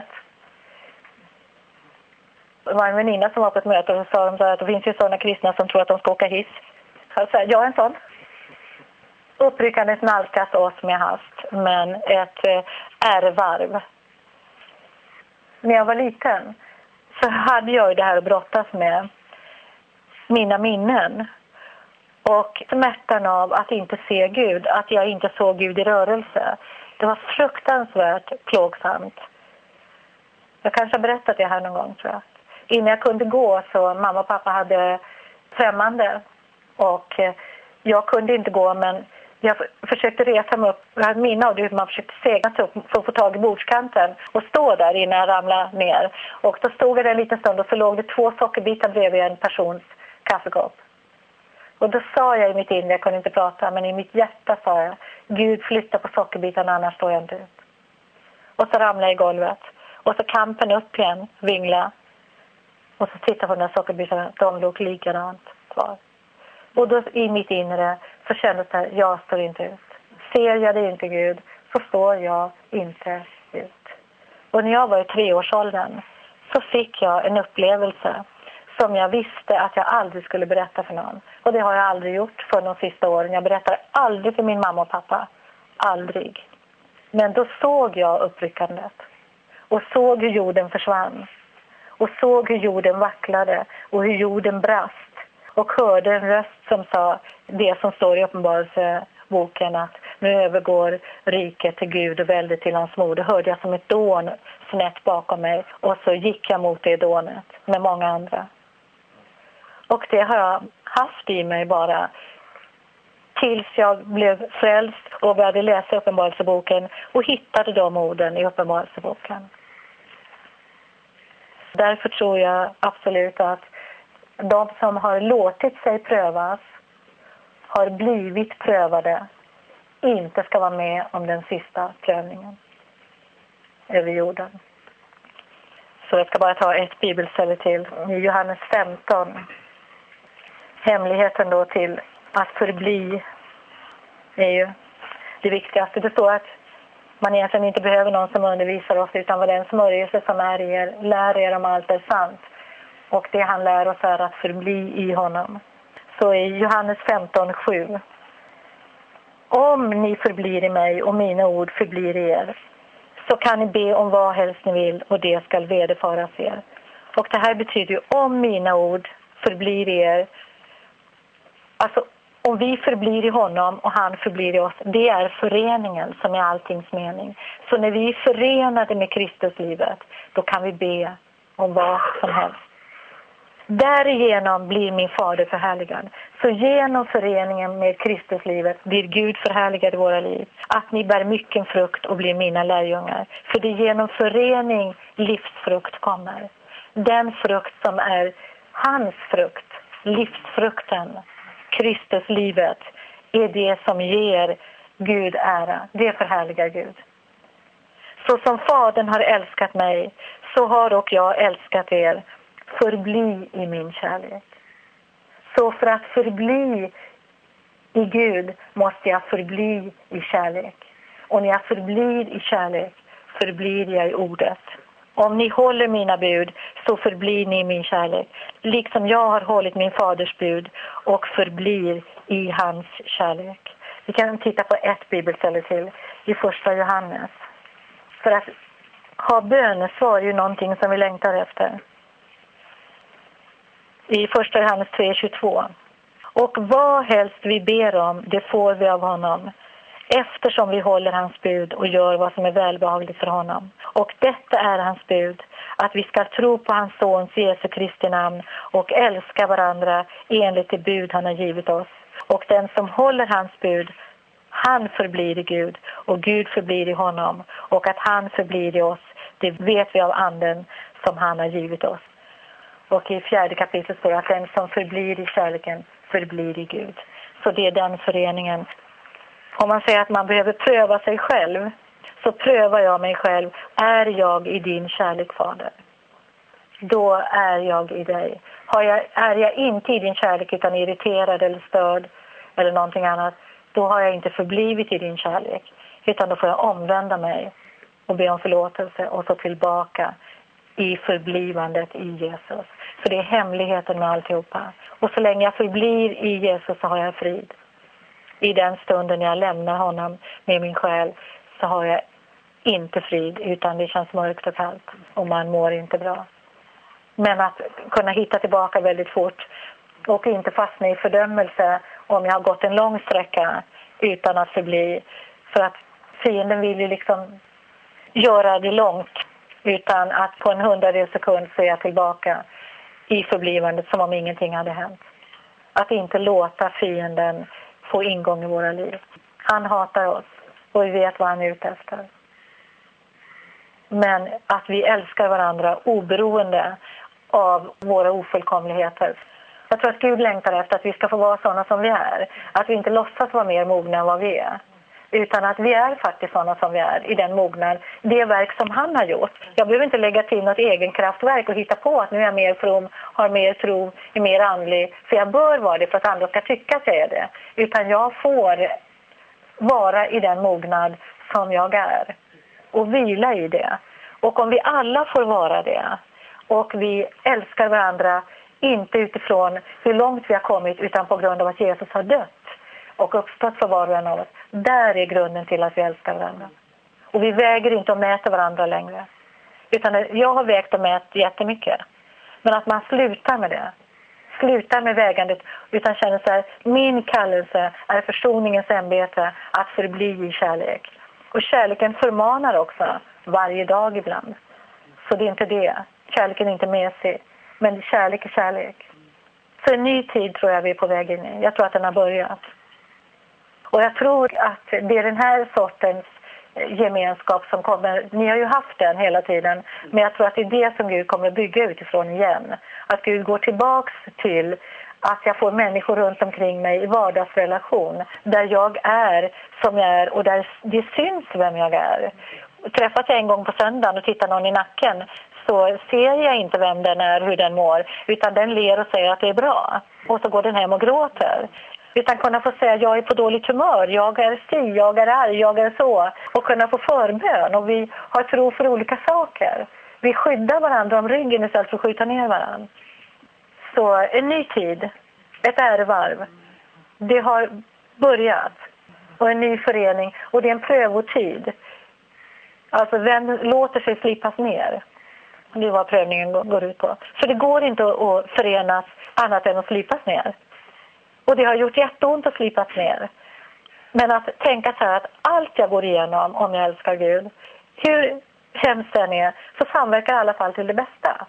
Det var en väninna som var på ett möte och sa att det finns ju sådana kristna som tror att de ska åka hiss. Alltså, jag är en sån. Uppryckandet nalkas oss med hast, men ett ärevarv. När jag var liten så hade jag det här att brottas med mina minnen. Och smärtan av att inte se Gud, att jag inte såg Gud i rörelse. Det var fruktansvärt plågsamt. Jag kanske har berättat det här någon gång, tror jag. Innan jag kunde gå så mamma och pappa hade främmande. Och jag kunde inte gå, men jag försökte resa mig upp. Jag hade minne av det, man försökte segla sig upp för att få tag i bordskanten. Och stå där innan jag ramlade ner. Och då stod jag där en liten stund och så låg det 2 sockerbitar bredvid en persons kaffekopp. Och då sa jag i mitt inre, jag kunde inte prata, men i mitt hjärta sa jag, Gud, flytta på sockerbitarna, annars står jag inte ut. Och så ramlade jag i golvet. Och så kampen upp igen, vingla. Och så tittade på de där sockerbitarna, de låg likadant kvar. Och då i mitt inre så kändes det här, jag står inte ut. Ser jag det inte, Gud, så står jag inte ut. Och när jag var i 3-årsåldern så fick jag en upplevelse som jag visste att jag aldrig skulle berätta för någon. Och det har jag aldrig gjort för de sista åren. Jag berättar aldrig för min mamma och pappa. Aldrig. Men då såg jag uppryckandet. Och såg hur jorden försvann. Och såg hur jorden vacklade. Och hur jorden brast. Och hörde en röst som sa det som står i Uppenbarelseboken, att nu övergår riket till Gud och väldet till hans mor. Det hörde jag som ett dån snett bakom mig. Och så gick jag mot det dånet med många andra. Och det har jag haft i mig bara tills jag blev frälst och började läsa Uppenbarelseboken och hittade de orden i Uppenbarelseboken. Därför tror jag absolut att de som har låtit sig prövas, har blivit prövade, inte ska vara med om den sista prövningen över jorden. Så jag ska bara ta ett bibelställe till. I Johannes 15. Hemligheten då till att förbli är ju det viktigaste. Det står att man egentligen inte behöver någon som undervisar oss, utan vad den smörjelse som är i er, lär er om allt är sant. Och det han lär oss är att förbli i honom. Så i Johannes 15:7. Om ni förblir i mig och mina ord förblir i er, så kan ni be om vad helst ni vill och det ska vederfaras er. Och det här betyder ju om mina ord förblir i er. Alltså om vi förblir i honom och han förblir i oss, det är föreningen som är alltings mening. Så när vi är förenade med Kristuslivet, då kan vi be om vad som helst. Därigenom blir min fader förhärligad. Så genom föreningen med Kristuslivet blir Gud förhärligad i våra liv. Att ni bär mycket frukt och blir mina lärjungar. För det är genom förening livsfrukt kommer. Den frukt som är hans frukt, livsfrukten, Kristuslivet, är det som ger Gud ära. Det förhärligar Gud. Så som Fadern har älskat mig, så har och jag älskat er. Förbli i min kärlek. Så för att förbli i Gud måste jag förbli i kärlek. Och när jag förblir i kärlek förblir jag i ordet. Om ni håller mina bud så förblir ni i min kärlek. Liksom jag har hållit min faders bud och förblir i hans kärlek. Vi kan titta på ett bibelställe till i 1 Johannes. För att ha bönesvar är ju någonting som vi längtar efter. I 1 Johannes 3:22. Och vad helst vi ber om, det får vi av honom. Eftersom vi håller hans bud och gör vad som är välbehagligt för honom. Och detta är hans bud, att vi ska tro på hans sons Jesu Kristi namn och älska varandra enligt det bud han har givit oss. Och den som håller hans bud, han förblir i Gud och Gud förblir i honom. Och att han förblir i oss, det vet vi av anden som han har givit oss. Och i 4 kapitlet står att den som förblir i kärleken förblir i Gud. Så det är den föreningen. Om man säger att man behöver pröva sig själv, så prövar jag mig själv. Är jag i din kärlek, Fader? Då är jag i dig. Är jag inte i din kärlek utan irriterad eller störd eller någonting annat, då har jag inte förblivit i din kärlek. Utan då får jag omvända mig och be om förlåtelse och så tillbaka i förblivandet i Jesus. För det är hemligheten med alltihopa. Och så länge jag förblir i Jesus så har jag frid. I den stunden jag lämnar honom med min själ så har jag inte frid, utan det känns mörkt och kallt och man mår inte bra. Men att kunna hitta tillbaka väldigt fort och inte fastna i fördömelse om jag har gått en lång sträcka utan att förbli. För att fienden vill ju liksom göra det långt, utan att på en 100 sekund så är jag tillbaka i förblivandet som om ingenting hade hänt. Att inte låta fienden få ingång i våra liv. Han hatar oss och vi vet vad han är ute efter. Men att vi älskar varandra oberoende av våra ofullkomligheter. Jag tror att Gud längtar efter att vi ska få vara sådana som vi är. Att vi inte låtsas vara mer mogna än vad vi är. Utan att vi är faktiskt sådana som vi är i den mognad, det verk som han har gjort. Jag behöver inte lägga till något egen kraftverk och hitta på att nu är jag mer from, har mer tro, är mer andlig. För jag bör vara det för att andra ska tycka att jag är det. Utan jag får vara i den mognad som jag är. Och vila i det. Och om vi alla får vara det. Och vi älskar varandra inte utifrån hur långt vi har kommit utan på grund av att Jesus har dött och uppstått för var och en av oss. Där är grunden till att vi älskar varandra. Och vi väger inte och mäter varandra längre. Utan jag har vägt och mätt jättemycket. Men att man slutar med det. Slutar med vägandet utan känner så här, min kallelse är försoningens ämbete att förbli i kärlek. Och kärleken förmanar också varje dag ibland. Så det är inte det. Kärleken är inte med sig. Men kärlek är kärlek. Så en ny tid tror jag vi är på väg in i. Jag tror att den har börjat. Och jag tror att det är den här sortens gemenskap som kommer. Ni har ju haft den hela tiden. Men jag tror att det är det som Gud kommer att bygga utifrån igen. Att Gud går tillbaks till att jag får människor runt omkring mig i vardagsrelation. Där jag är som jag är och där det syns vem jag är. Träffas jag en gång på söndagen och tittar någon i nacken så ser jag inte vem den är, hur den mår. Utan den ler och säger att det är bra. Och så går den hem och gråter. Utan kunna få säga jag är på dåligt humör, jag är si, jag är arg, jag är så. Och kunna få förbön och vi har tro för olika saker. Vi skyddar varandra om ryggen istället för att skjuta ner varandra. Så en ny tid, ett ärevarv, det har börjat. Och en ny förening och det är en prövotid. Alltså vem låter sig slipas ner? Det är vad prövningen går ut på. För det går inte att förenas annat än att slipas ner. Och det har gjort jätteont att slipas ner. Men att tänka så här att allt jag går igenom om jag älskar Gud, hur hemskt den är, så samverkar i alla fall till det bästa.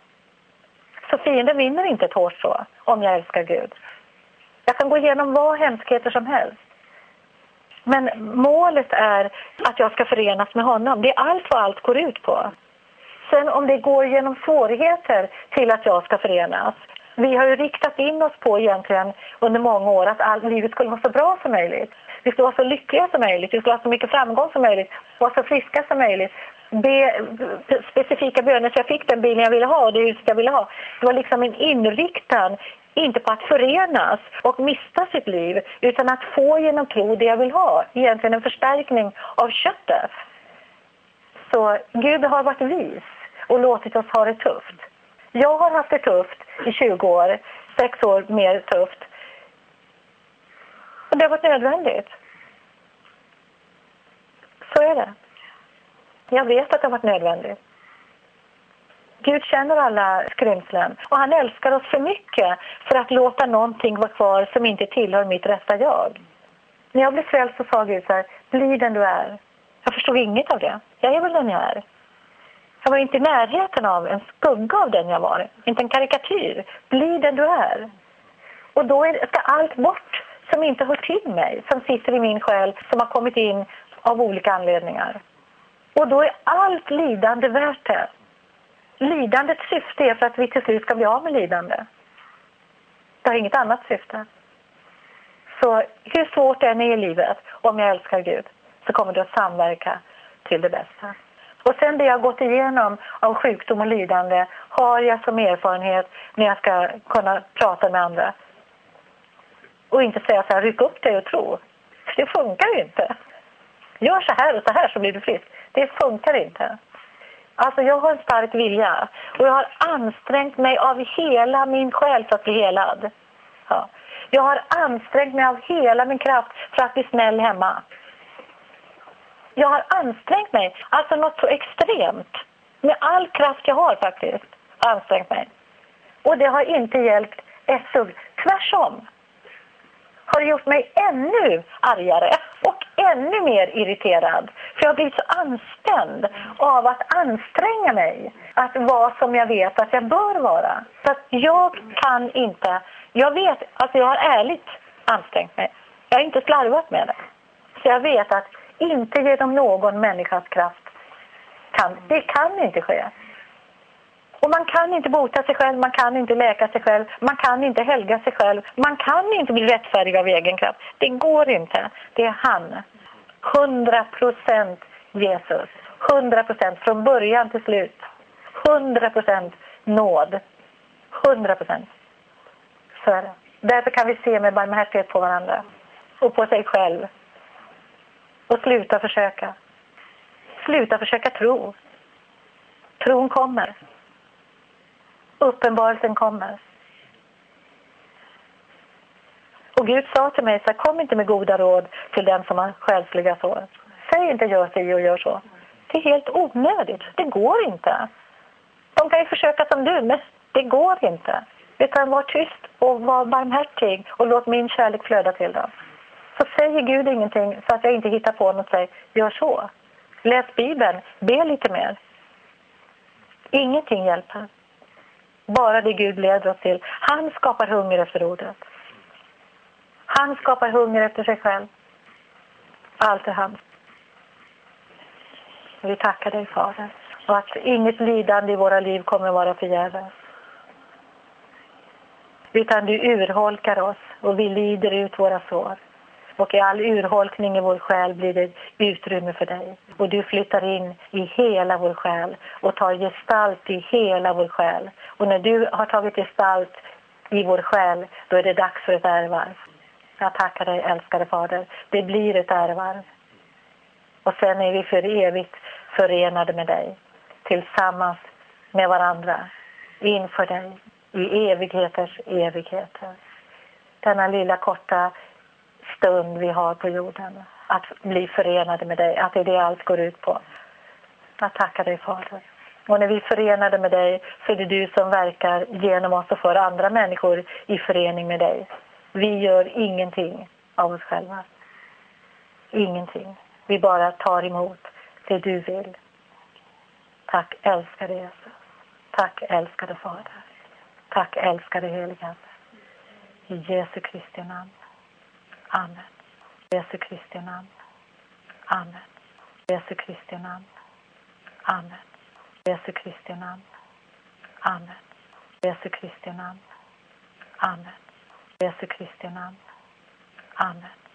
Så fienden vinner inte ett hårstrå om jag älskar Gud. Jag kan gå igenom vad hemskheter som helst. Men målet är att jag ska förenas med honom. Det är allt vad allt går ut på. Sen om det går genom svårigheter till att jag ska förenas. Vi har ju riktat in oss på egentligen under många år att livet skulle vara så bra som möjligt. Vi skulle vara så lyckliga som möjligt. Vi skulle ha så mycket framgång som möjligt. Vara så friska som möjligt. Be specifika böner så jag fick den bilen jag ville ha och det huset jag ville ha. Det var liksom en inriktning. Inte på att förenas och mista sitt liv utan att få genom tro det jag vill ha. Egentligen en förstärkning av köttet. Så Gud har varit vis och låtit oss ha det tufft. Jag har haft det tufft i 20 år, 6 år mer tufft. Och det har varit nödvändigt. Så är det. Jag vet att det har varit nödvändigt. Gud känner alla skrymslen och han älskar oss för mycket för att låta någonting vara kvar som inte tillhör mitt rätta jag. När jag blev frälst så sa Gud så här, bli den du är. Jag förstod inget av det. Jag är väl den jag är. Jag var inte i närheten av en skugga av den jag var. Inte en karikatyr. Bli den du är. Och då ska allt bort som inte hör till mig. Som sitter i min själ. Som har kommit in av olika anledningar. Och då är allt lidande värt det. Lidandets syfte är för att vi till slut ska bli av med lidande. Det har inget annat syfte. Så hur svårt det än är i livet, om jag älskar Gud, så kommer det att samverka till det bästa. Och sen det jag har gått igenom av sjukdom och lidande har jag som erfarenhet när jag ska kunna prata med andra. Och inte säga så här, ryck upp dig och tro. Det funkar ju inte. Gör så här så blir du frisk. Det funkar inte. Alltså jag har en stark vilja och jag har ansträngt mig av hela min själ för att bli helad. Ja. Jag har ansträngt mig av hela min kraft för att bli snäll hemma. Jag har ansträngt mig, alltså något så extremt. Med all kraft jag har faktiskt ansträngt mig. Och det har inte hjälpt ett dugg. Tvärtom har det gjort mig ännu argare och ännu mer irriterad. För jag har blivit så anspänd av att anstränga mig. Att vara som jag vet att jag bör vara. Så att jag kan inte, jag vet, alltså jag har ärligt ansträngt mig. Jag har inte slarvat med det. Så jag vet att inte genom någon människas kraft det kan inte ske. Och man kan inte bota sig själv, man kan inte läka sig själv, man kan inte helga sig själv, man kan inte bli rättfärdig av egen kraft. Det går inte. Det är han. 100% Jesus. 100% från början till slut. 100% nåd. 100%. Så är det. Därför kan vi se med barmhärtighet på varandra. Och på sig själv. Och sluta försöka. Sluta försöka tro. Tron kommer. Uppenbarelsen kommer. Och Gud sa till mig så här, kom inte med goda råd till den som har själsliga sår. Säg inte gör sig och gör så. Det är helt onödigt. Det går inte. De kan ju försöka som du, men det går inte. Utan var tyst och var barmhärtig och låt min kärlek flöda till dem. Så säger Gud ingenting så att jag inte hittar på något och säger, gör så. Läs Bibeln, be lite mer. Ingenting hjälper. Bara det Gud leder oss till. Han skapar hunger efter ordet. Han skapar hunger efter sig själv. Allt är hans. Vi tackar dig, Fader. Och att inget lidande i våra liv kommer att vara förgäves. Utan du urholkar oss och vi lider ut våra sår. Och i all urholkning i vår själ blir det utrymme för dig. Och du flyttar in i hela vår själ och tar gestalt i hela vår själ. Och när du har tagit gestalt i vår själ, då är det dags för ett ärvarv. Jag tackar dig, älskade Fader. Det blir ett ärvarv. Och sen är vi för evigt förenade med dig. Tillsammans med varandra. Inför dig. I evigheters evigheter. Denna lilla korta stund vi har på jorden. Att bli förenade med dig. Att det är det allt går ut på. Jag tackar dig, Fader. Och när vi är förenade med dig så är det du som verkar genom oss och för andra människor i förening med dig. Vi gör ingenting av oss själva. Ingenting. Vi bara tar emot det du vill. Tack älskade Jesus. Tack älskade Fader. Tack älskade helige Ande. I Jesu Kristi namn. Amen. Jesu Kristi namn. Amen. Jesu Kristi namn. Amen. Jesu Kristi namn. Amen. Jesu Kristi namn. Amen. Jesu Kristi namn. Amen.